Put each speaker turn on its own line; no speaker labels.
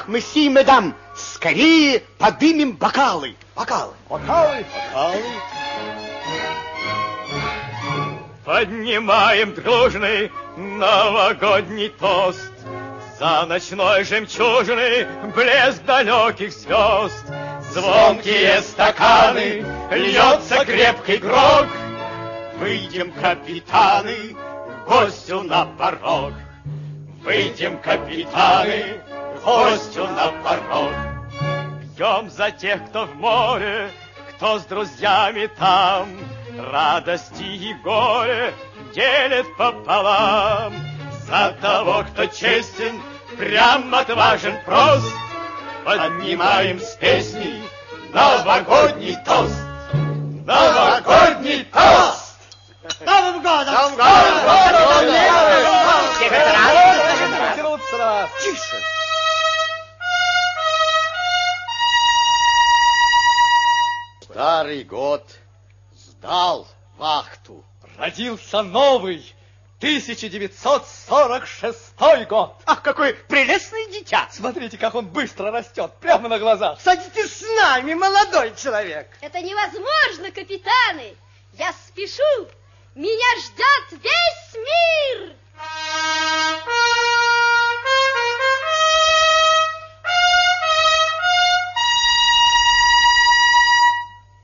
Ах, месье и мадам, скорее подымем бокалы.
Бокалы.
Поднимаем дружный новогодний тост за ночной жемчужиной блеск далеких звезд. Звонкие стаканы, льется крепкий грог. Выйдем, капитаны, гостю на порог. Выйдем, капитаны, гостю на порог. Пьем за тех, кто в море, кто с друзьями там. Радости и горе делит пополам. За того, кто честен, прям отважен, прост. Поднимаем с песней новогодний тост. Новогодний тост!
Новым годом!
Новым годом! Всех рад.
Тише! Старый год сдал вахту.
Родился новый 1946 год.
Ах, какое прелестное дитя!
Смотрите, как он быстро растет, прямо на глазах.
Садитесь с нами, молодой человек.
Это невозможно, капитаны. Я спешу. Меня ждет весь мир.